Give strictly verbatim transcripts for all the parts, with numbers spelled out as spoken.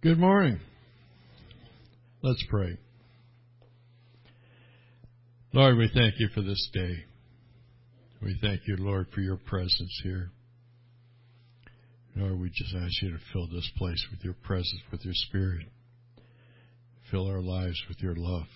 Good morning. Let's pray. Lord, we thank you for this day. We thank you, Lord, for your presence here. Lord, we just ask you to fill this place with your presence, with your spirit. Fill our lives with your love.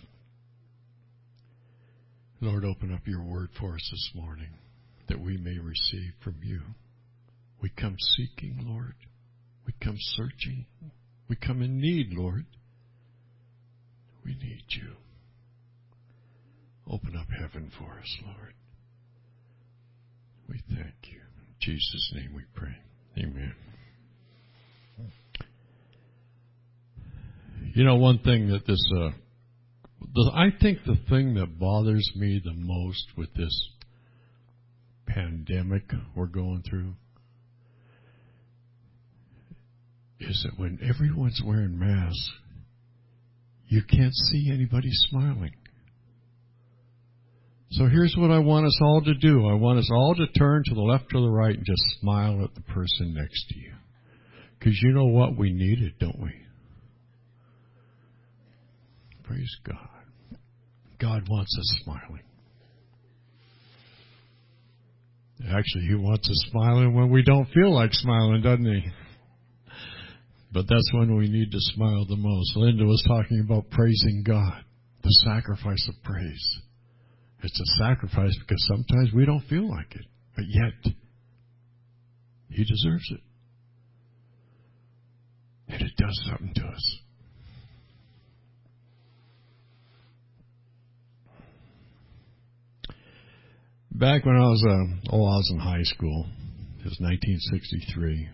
Lord, open up your word for us this morning that we may receive from you. We come seeking, Lord. We come searching. We come in need, Lord. We need you. Open up heaven for us, Lord. We thank you. In Jesus' name we pray. Amen. You know, one thing that this, uh, the, I think the thing that bothers me the most with this pandemic we're going through is that when everyone's wearing masks, you can't see anybody smiling. So here's what I want us all to do. I want us all to turn to the left or the right and just smile at the person next to you. Because you know what? We need it, don't we? Praise God. God wants us smiling. Actually, He wants us smiling when we don't feel like smiling, doesn't He? But that's when we need to smile the most. Linda was talking about praising God, the sacrifice of praise. It's a sacrifice because sometimes we don't feel like it, but yet He deserves it. And it does something to us. Back when I was, uh, oh, I was in high school, it was nineteen sixty-three.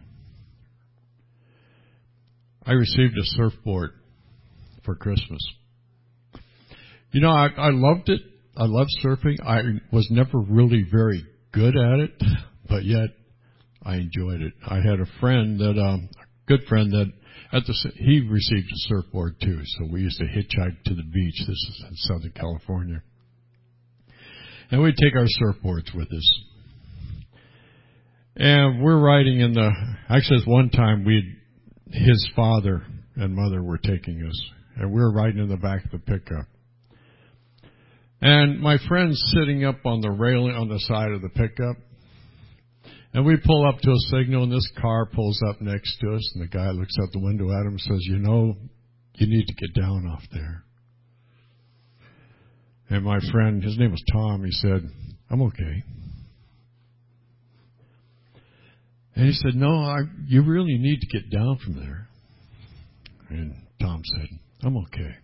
I received a surfboard for Christmas. You know, I, I loved it. I loved surfing. I was never really very good at it, but yet I enjoyed it. I had a friend that, um, a good friend that, at the he received a surfboard too. So we used to hitchhike to the beach. This is in Southern California, and we'd take our surfboards with us. And we're riding in the. Actually, at one time we'd. His father and mother were taking us, and we were riding in the back of the pickup. And my friend's sitting up on the railing on the side of the pickup, and we pull up to a signal, and this car pulls up next to us, and the guy looks out the window at him and says, you know, you need to get down off there. And my friend, his name was Tom, he said, I'm okay. And he said, no, I, you really need to get down from there. And Tom said, I'm okay.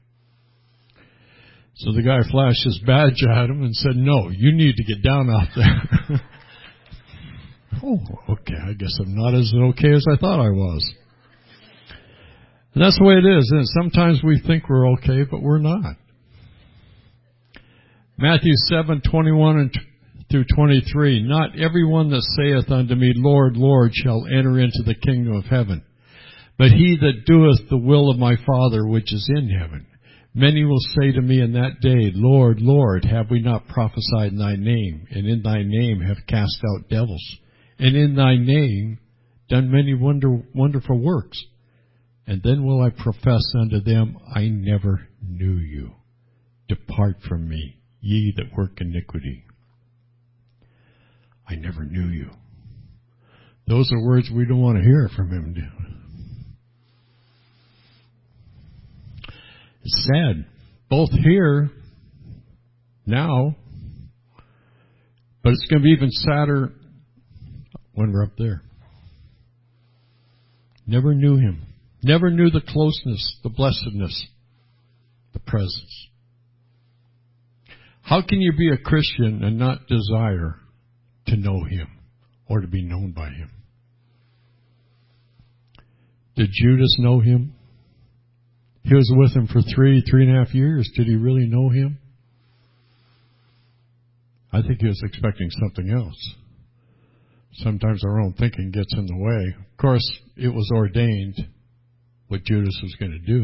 So the guy flashed his badge at him and said, no, you need to get down off there. Oh, okay, I guess I'm not as okay as I thought I was. And that's the way it is. And sometimes we think we're okay, but we're not. Matthew seven twenty-one and through twenty-three, not everyone that saith unto me, Lord, Lord, shall enter into the kingdom of heaven, but he that doeth the will of my Father which is in heaven. Many will say to me in that day, Lord, Lord, have we not prophesied in thy name, and in thy name have cast out devils, and in thy name done many wonder, wonderful works? And then will I profess unto them, I never knew you. Depart from me, ye that work iniquity. I never knew you. Those are words we don't want to hear from Him. It's sad, both here, now, but it's going to be even sadder when we're up there. Never knew Him. Never knew the closeness, the blessedness, the presence. How can you be a Christian and not desire to know Him or to be known by Him? Did Judas know Him? He was with Him for three, three and a half years. Did he really know Him? I think he was expecting something else. Sometimes our own thinking gets in the way. Of course, it was ordained what Judas was going to do.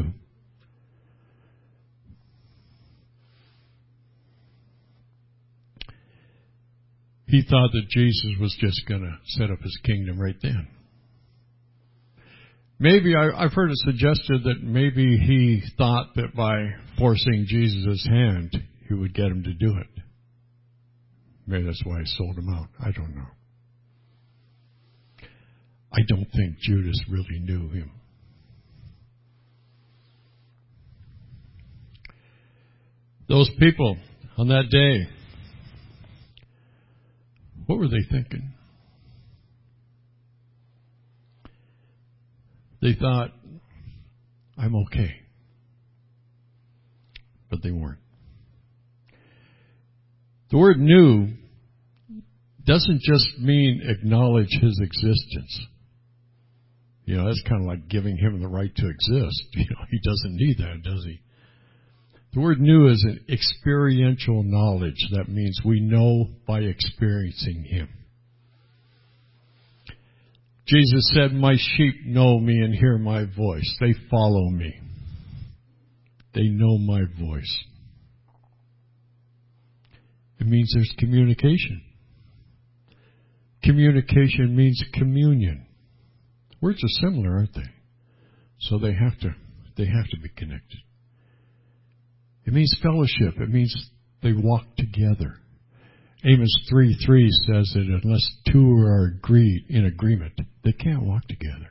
He thought that Jesus was just going to set up His kingdom right then. Maybe I, I've heard it suggested that maybe he thought that by forcing Jesus' hand, he would get him to do it. Maybe that's why he sold him out. I don't know. I don't think Judas really knew him. Those people on that day, what were they thinking? They thought, I'm okay. But they weren't. The word knew doesn't just mean acknowledge his existence. You know, that's kind of like giving him the right to exist. You know, he doesn't need that, does he? The word knew is an experiential knowledge. That means we know by experiencing him. Jesus said, my sheep know me and hear my voice. They follow me. They know my voice. It means there's communication. Communication means communion. Words are similar, aren't they? So they have to, they have to be connected. It means fellowship. It means they walk together. Amos three three says that unless two are agreed in agreement, they can't walk together.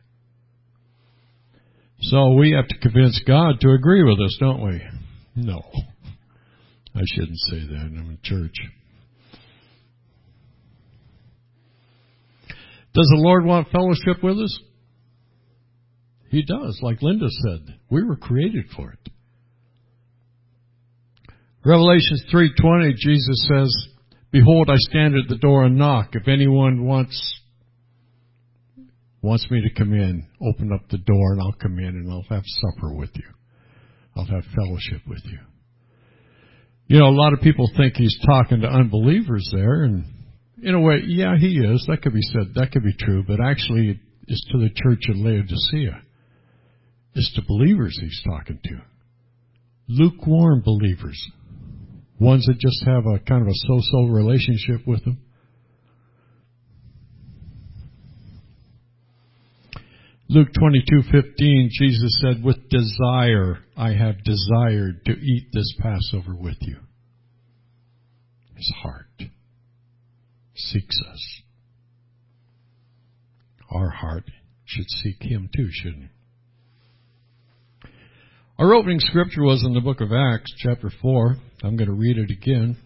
So we have to convince God to agree with us, don't we? No. I shouldn't say that. I'm in church. Does the Lord want fellowship with us? He does, like Linda said. We were created for it. Revelation three twenty, Jesus says, behold, I stand at the door and knock. If anyone wants wants me to come in, open up the door and I'll come in and I'll have supper with you. I'll have fellowship with you. You know, a lot of people think he's talking to unbelievers there, and in a way, yeah, he is. That could be said. That could be true, but actually it's to the church of Laodicea. It's to believers he's talking to. Lukewarm believers. Ones that just have a kind of a so-so relationship with him. Luke twenty-two fifteen, Jesus said, with desire I have desired to eat this Passover with you. His heart seeks us. Our heart should seek him too, shouldn't it? Our opening scripture was in the book of Acts, chapter four. I'm going to read it again.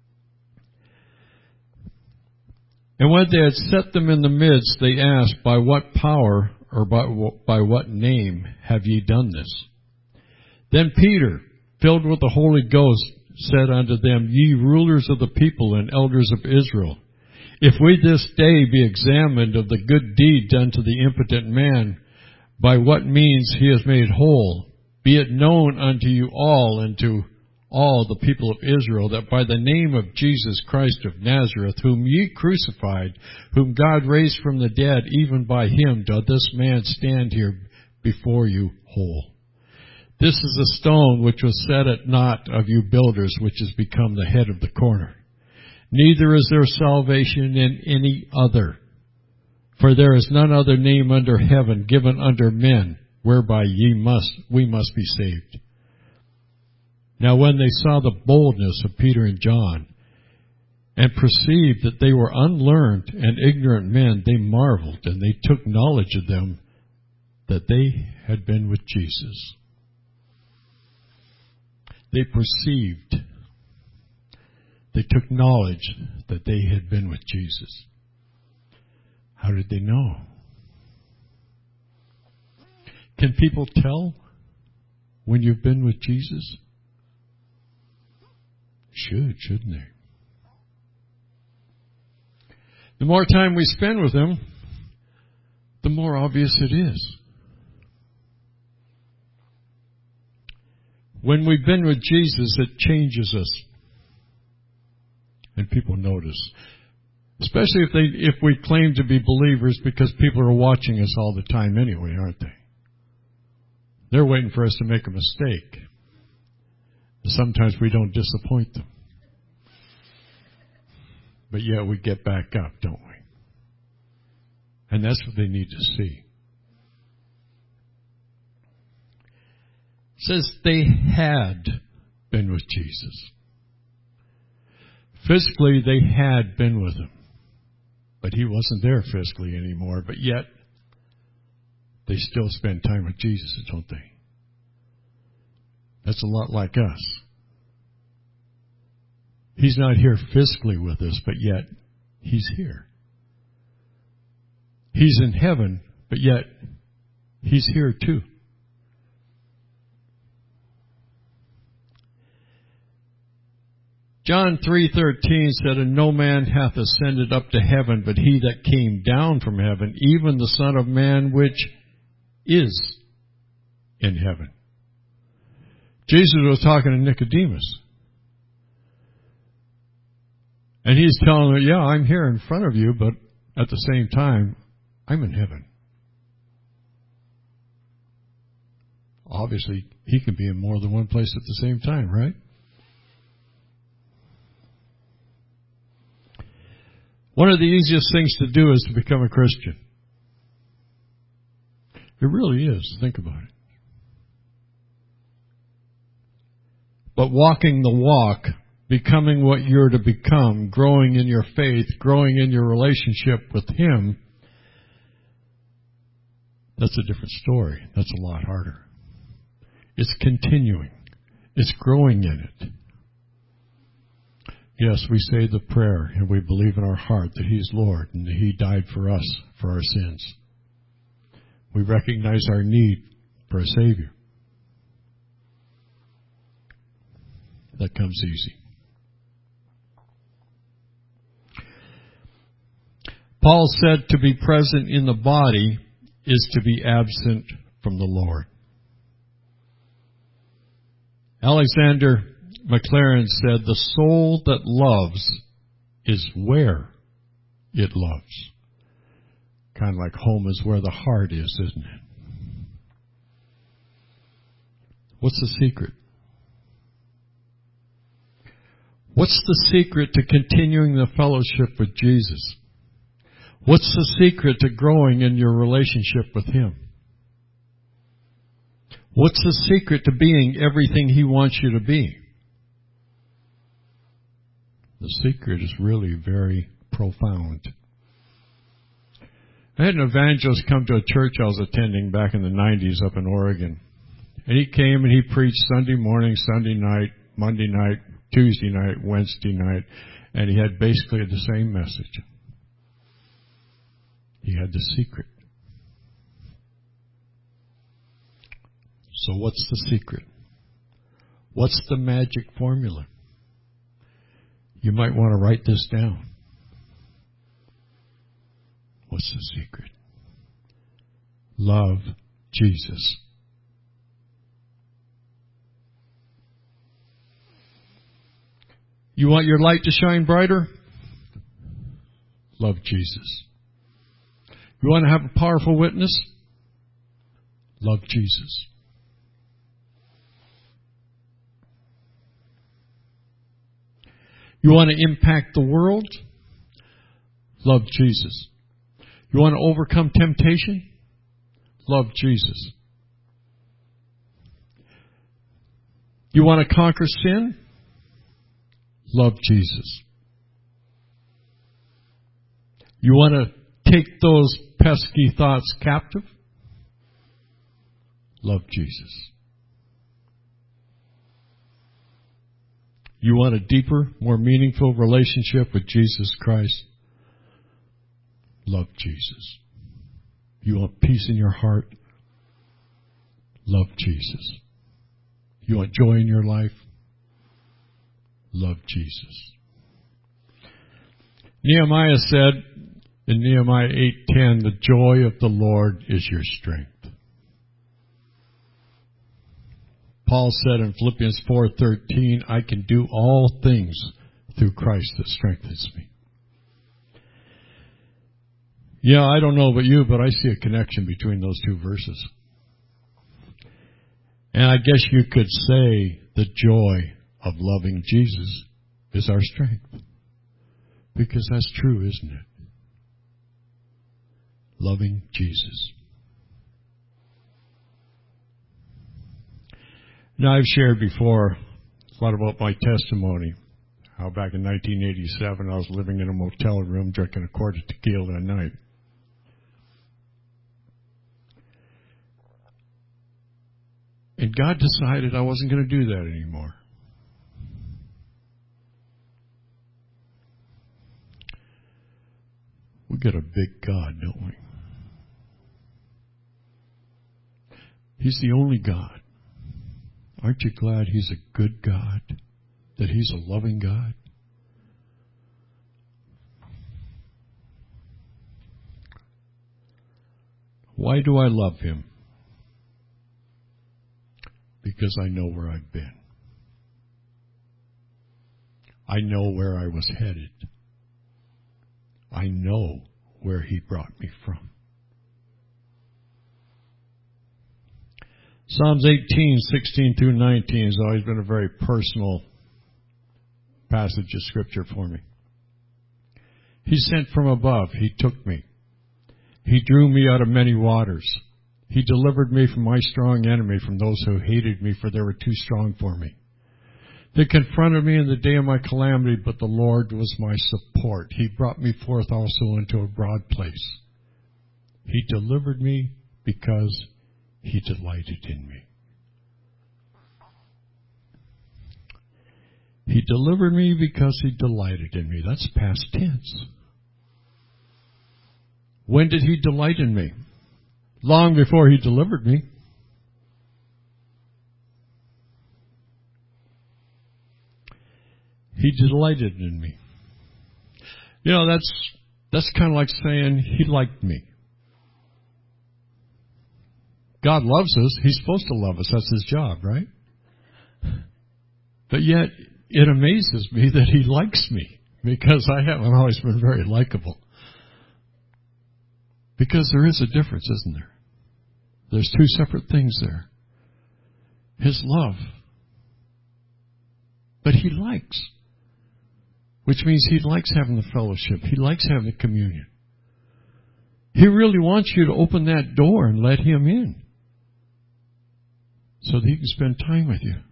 And when they had set them in the midst, they asked, by what power or by, by what name have ye done this? Then Peter, filled with the Holy Ghost, said unto them, ye rulers of the people and elders of Israel, if we this day be examined of the good deed done to the impotent man, by what means he is made whole, be it known unto you all and to all the people of Israel that by the name of Jesus Christ of Nazareth, whom ye crucified, whom God raised from the dead, even by him doth this man stand here before you whole. This is the stone which was set at naught of you builders, which has become the head of the corner. Neither is there salvation in any other, for there is none other name under heaven given under men, whereby ye must, we must be saved. Now when they saw the boldness of Peter and John, and perceived that they were unlearned and ignorant men, they marveled, and they took knowledge of them that they had been with Jesus. They perceived, they took knowledge that they had been with Jesus. How did they know? Can people tell when you've been with Jesus? Should, shouldn't they? The more time we spend with him, the more obvious it is. When we've been with Jesus, it changes us. And people notice. Especially if they, if we claim to be believers, because people are watching us all the time anyway, aren't they? They're waiting for us to make a mistake. Sometimes we don't disappoint them. But yet we get back up, don't we? And that's what they need to see. says they had been with Jesus. Physically, they had been with him. But he wasn't there physically anymore. But yet, they still spend time with Jesus, don't they? That's a lot like us. He's not here physically with us, but yet he's here. He's in heaven, but yet he's here too. John three thirteen said, "And no man hath ascended up to heaven, but he that came down from heaven, even the Son of Man which is in heaven." Jesus was talking to Nicodemus. And he's telling him, yeah, I'm here in front of you, but at the same time, I'm in heaven. Obviously, he can be in more than one place at the same time, right? One of the easiest things to do is to become a Christian. It really is. Think about it. But walking the walk, becoming what you're to become, growing in your faith, growing in your relationship with him, that's a different story. That's a lot harder. It's continuing. It's growing in it. Yes, we say the prayer and we believe in our heart that he's Lord and that he died for us, for our sins. We recognize our need for a Savior. That comes easy. Paul said to be present in the body is to be absent from the Lord. Alexander McLaren said, the soul that loves is where it loves. Kind of like home is where the heart is, isn't it? What's the secret? What's the secret to continuing the fellowship with Jesus? What's the secret to growing in your relationship with him? What's the secret to being everything he wants you to be? The secret is really very profound. I had an evangelist come to a church I was attending back in the nineties up in Oregon. And he came and he preached Sunday morning, Sunday night, Monday night, Tuesday night, Wednesday night, and he had basically the same message. He had the secret. So what's the secret? What's the magic formula? You might want to write this down. What's the secret? Love Jesus. You want your light to shine brighter? Love Jesus. You want to have a powerful witness? Love Jesus. You want to impact the world? Love Jesus. You want to overcome temptation? Love Jesus. You want to conquer sin? Love Jesus. You want to take those pesky thoughts captive? Love Jesus. You want a deeper, more meaningful relationship with Jesus Christ? Love Jesus. You want peace in your heart? Love Jesus. You want joy in your life? Love Jesus. Nehemiah said in Nehemiah eight ten, the joy of the Lord is your strength. Paul said in Philippians four thirteen, I can do all things through Christ that strengthens me. Yeah, I don't know about you, but I see a connection between those two verses. And I guess you could say the joy of loving Jesus is our strength. Because that's true, isn't it? Loving Jesus. Now, I've shared before a lot about my testimony. How back in nineteen eighty-seven, I was living in a motel room drinking a quart of tequila a night. And God decided I wasn't going to do that anymore. We got a big God, don't we? He's the only God. Aren't you glad He's a good God? That He's a loving God? Why do I love Him? Because I know where I've been. I know where I was headed. I know where He brought me from. Psalms eighteen, sixteen through nineteen has always been a very personal passage of Scripture for me. He sent from above. He took me. He drew me out of many waters. He delivered me from my strong enemy, from those who hated me, for they were too strong for me. They confronted me in the day of my calamity, but the Lord was my support. He brought me forth also into a broad place. He delivered me because He delighted in me. He delivered me because He delighted in me. That's past tense. When did He delight in me? Long before He delivered me. He delighted in me. You know, that's that's kind of like saying He liked me. God loves us. He's supposed to love us. That's His job, right? But yet, it amazes me that He likes me, because I haven't always been very likable. Because there is a difference, isn't there? There's two separate things there. His love. But He likes. Which means He likes having the fellowship. He likes having the communion. He really wants you to open that door and let Him in, so that He can spend time with you.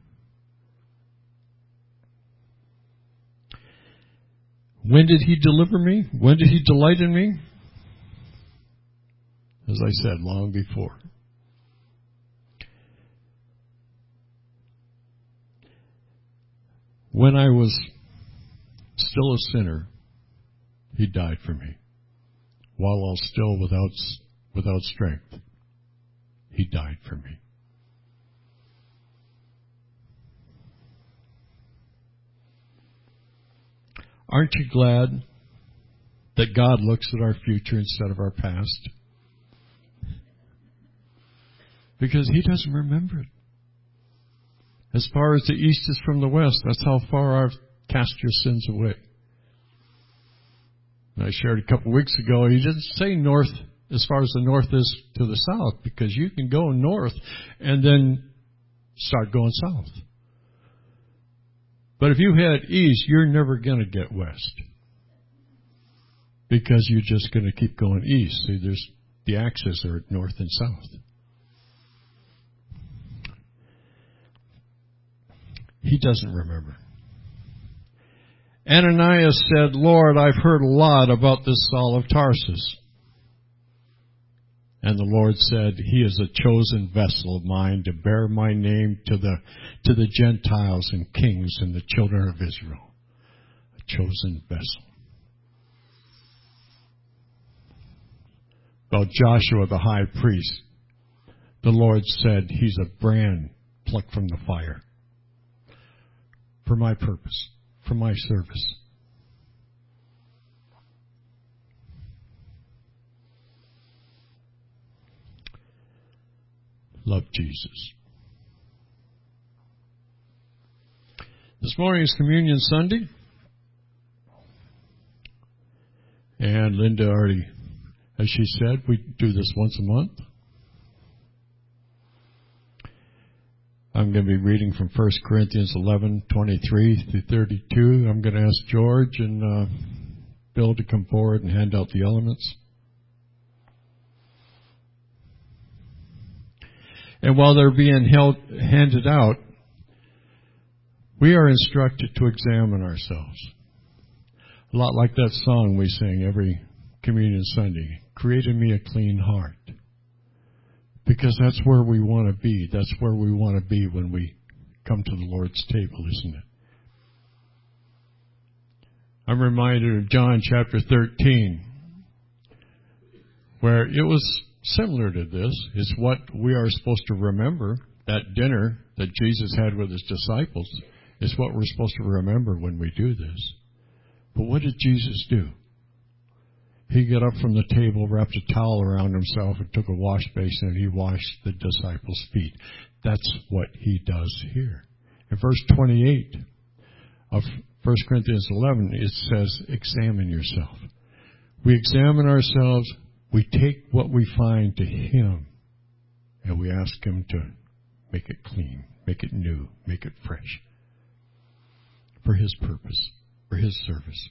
When did He deliver me? When did He delight in me? As I said, long before. When I was still a sinner, He died for me. While I was still without, without strength, He died for me. Aren't you glad that God looks at our future instead of our past? Because He doesn't remember it. As far as the east is from the west, that's how far I've cast your sins away. And I shared a couple of weeks ago, He didn't say north as far as the north is to the south, because you can go north and then start going south. But if you head east, you're never going to get west, because you're just going to keep going east. See, there's the axes are north and south. He doesn't remember. Ananias said, Lord, I've heard a lot about this Saul of Tarsus. And the Lord said, He is a chosen vessel of mine to bear my name to the to the Gentiles and kings and the children of Israel. A chosen vessel. About Joshua the high priest, the Lord said, He's a brand plucked from the fire. For my purpose, for my service. Love Jesus. This morning is Communion Sunday. And Linda already, as she said, we do this once a month. I'm going to be reading from First Corinthians eleven, twenty-three through thirty-two. I'm going to ask George and uh, Bill to come forward and hand out the elements. And while they're being held, handed out, We are instructed to examine ourselves. A lot like that song we sing every Communion Sunday, create in me a clean heart. Because that's where we want to be. That's where we want to be when we come to the Lord's table, isn't it? I'm reminded of John chapter thirteen, where it was similar to this. It's what we are supposed to remember. That dinner that Jesus had with his disciples is what we're supposed to remember when we do this. But what did Jesus do? He got up from the table, wrapped a towel around himself, and took a wash basin, and he washed the disciples' feet. That's what he does here. In verse twenty-eight of First Corinthians eleven, it says, examine yourself. We examine ourselves, we take what we find to him, and we ask him to make it clean, make it new, make it fresh, for his purpose, for his service.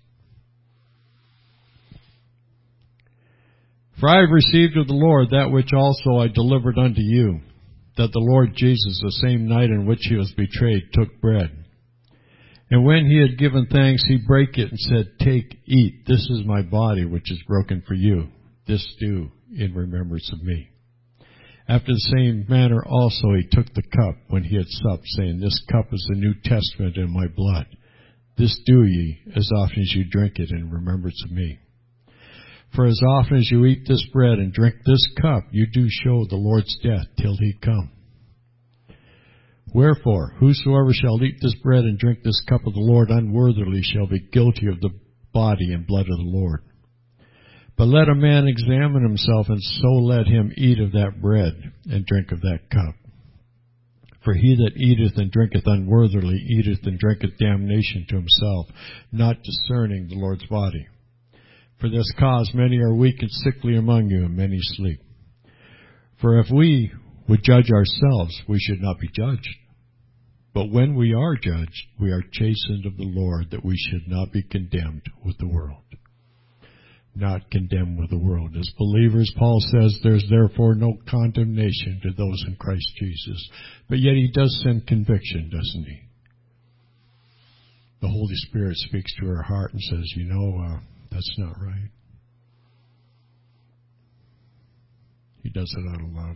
For I have received of the Lord that which also I delivered unto you, that the Lord Jesus, the same night in which he was betrayed, took bread. And when he had given thanks, he brake it and said, take, eat, this is my body which is broken for you. This do in remembrance of me. After the same manner also he took the cup when he had supped, saying, this cup is the New Testament in my blood. This do ye as often as you drink it in remembrance of me. For as often as you eat this bread and drink this cup, you do show the Lord's death till he come. Wherefore, whosoever shall eat this bread and drink this cup of the Lord unworthily shall be guilty of the body and blood of the Lord. But let a man examine himself, and so let him eat of that bread and drink of that cup. For he that eateth and drinketh unworthily eateth and drinketh damnation to himself, not discerning the Lord's body. For this cause many are weak and sickly among you, and many sleep. For if we would judge ourselves, we should not be judged. But when we are judged, we are chastened of the Lord, that we should not be condemned with the world. Not condemned with the world. As believers, Paul says, there's therefore no condemnation to those in Christ Jesus. But yet he does send conviction, doesn't he? The Holy Spirit speaks to our heart and says, you know, uh, that's not right. He does it out of love.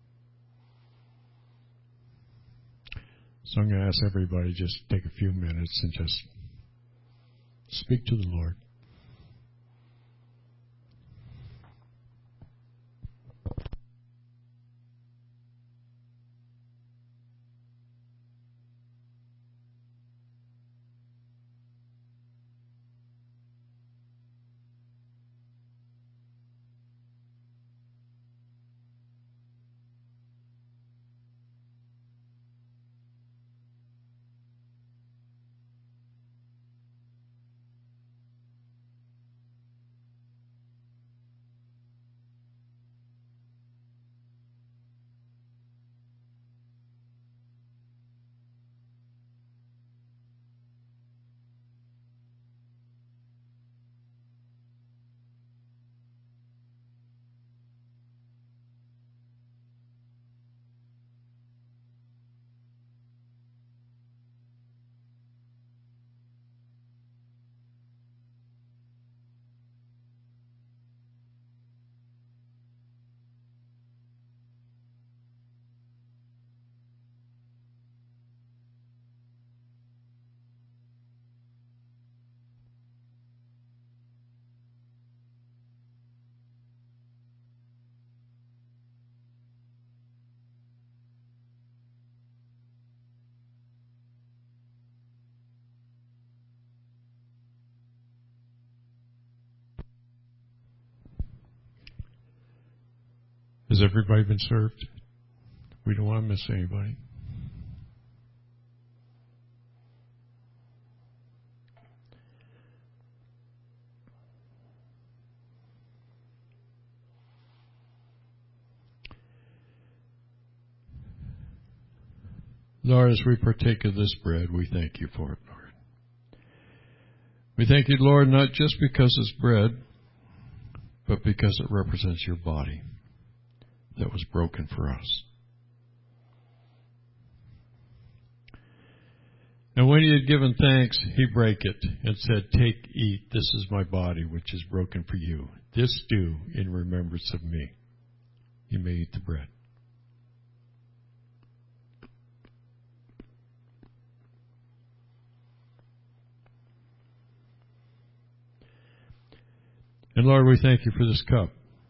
So I'm going to ask everybody just take a few minutes and just speak to the Lord. Has everybody been served? We don't want to miss anybody. Lord, as we partake of this bread, we thank you for it, Lord. We thank you, Lord, not just because it's bread, but because it represents your body that was broken for us. And And when he had given thanks, he brake it and said, Take, eat, this is my body, which is broken for you. This do in remembrance of me. You may eat the bread. And Lord, we thank you for this cup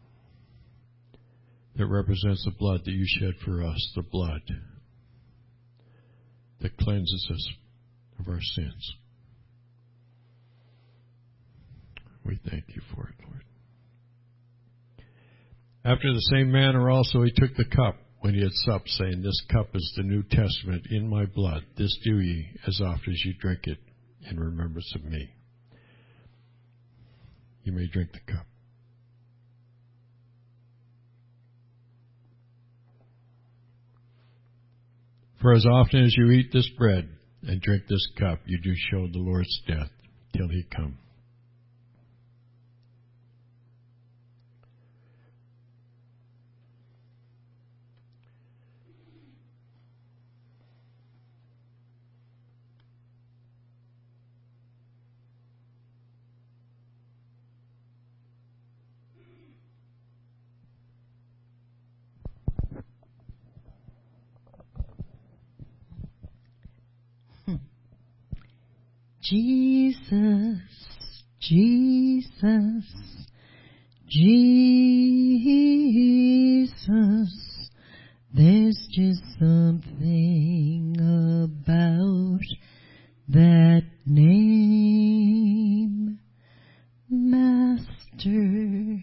that represents the blood that you shed for us, the blood that cleanses us of our sins. We thank you for it, Lord. After the same manner also he took the cup when he had supped, saying, This cup is the New Testament in my blood. This do ye as oft as you drink it in remembrance of me. You may drink the cup. For as often as you eat this bread and drink this cup, you do show the Lord's death till he come. Jesus, Jesus, Jesus, there's just something about that name. Master,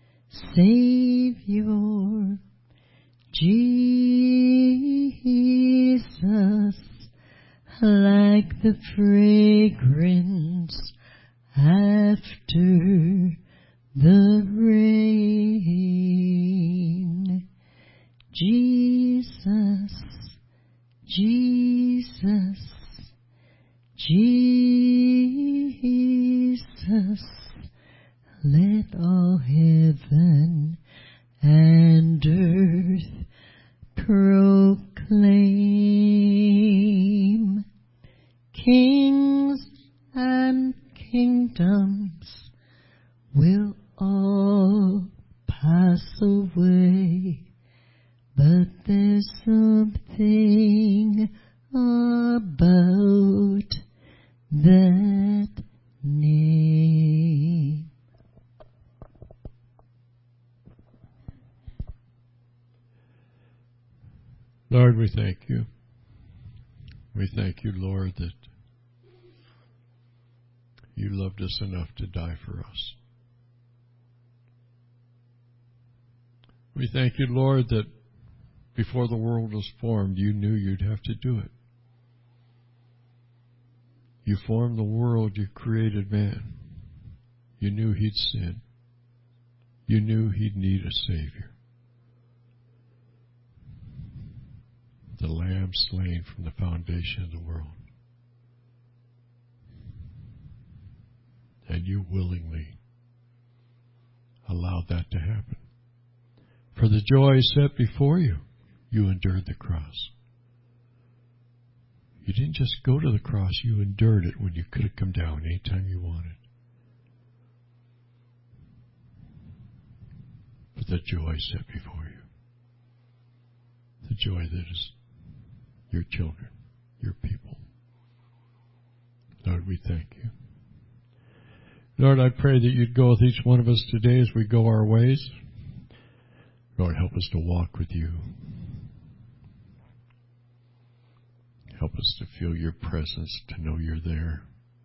Savior, Jesus, like the fragrance after the rain. Jesus, Jesus, Jesus, let all heaven and earth proclaim. Kings and kingdoms will all pass away, but there's something about that name. Lord, we thank you. We thank you, Lord, that you loved us enough to die for us. We thank you, Lord, that before the world was formed, you knew you'd have to do it. You formed the world, you created man. You knew he'd sin. You knew he'd need a Savior. The Lamb slain from the foundation of the world. And you willingly allowed that to happen. For the joy set before you, you endured the cross. You didn't just go to the cross, you endured it when you could have come down anytime you wanted. For the joy set before you. The joy that is your children, your people. Lord, we thank you. Lord, I pray that you'd go with each one of us today as we go our ways. Lord, help us to walk with you. Help us to feel your presence, to know you're there.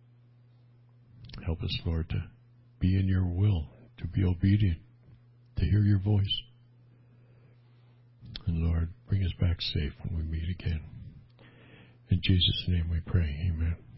Help us, Lord, to be in your will, to be obedient, to hear your voice. And Lord, bring us back safe when we meet again. In Jesus' name we pray. Amen.